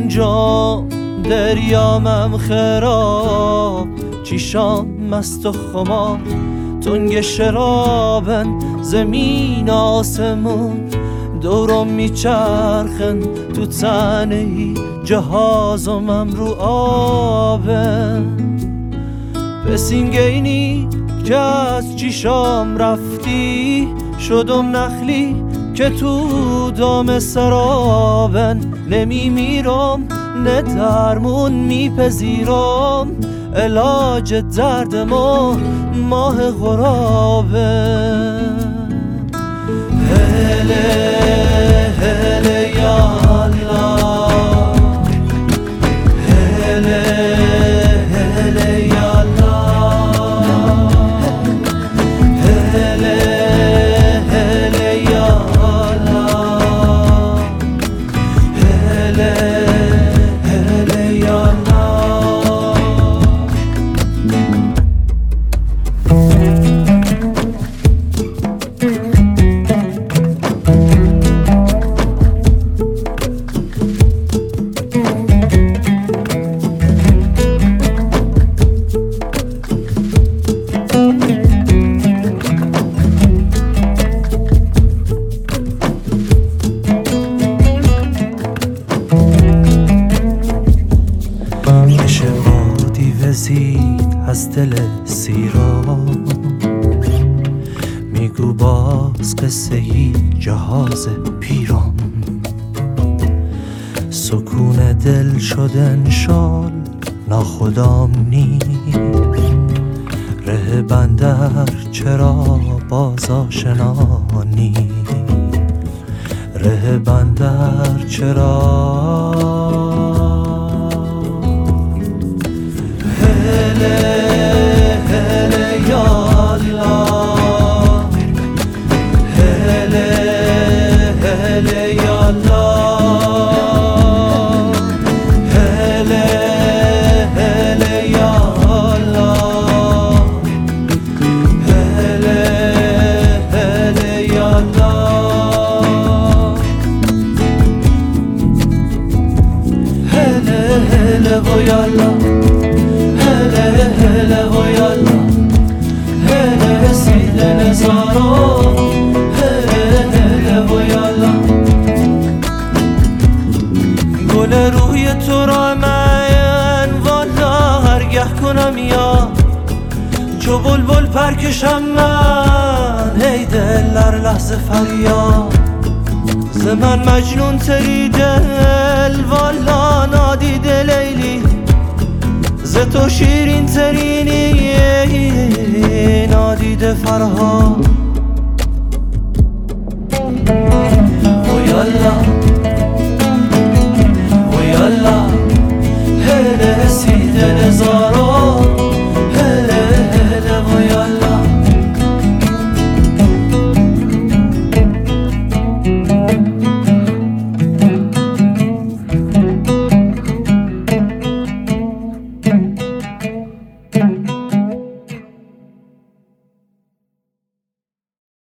انجام دریامم خراب، چیشام مست و خمار، تنگ شرابن، زمین آسمون دورم میچرخن، تو تنه ای جهازم رو آبن. بسینگینی که از چیشام رفتی، شدم نخلی که تو دام سرابن. نمیمیرم نه درمون میپذیرم، علاج درد ماه غرابن. هله هله یالله، هله هله یالله، هله هله یالله، هله هله یالله. وزید از دل سیرام، میگو باز قصه ای جهاز پیرام. سکون دل شدن شال ناخدام نی، ره بندر چرا باز آشنانی، ره بندر چرا. هله هله یالله، هله هله یالله، هله هله یالله، هله هله یالله، هله هله و یالله، هله هله و یالله، هله سیده نزارو، هله هله و یالله. گل روی تو را من والا هرگه کنم یا، چو بلبل پرکشم من ای دلر لحظه فریاد. ز من مجنون تری دل والا نادیده لیلی، ز تو شیرین ترینی نادیده فرهاد.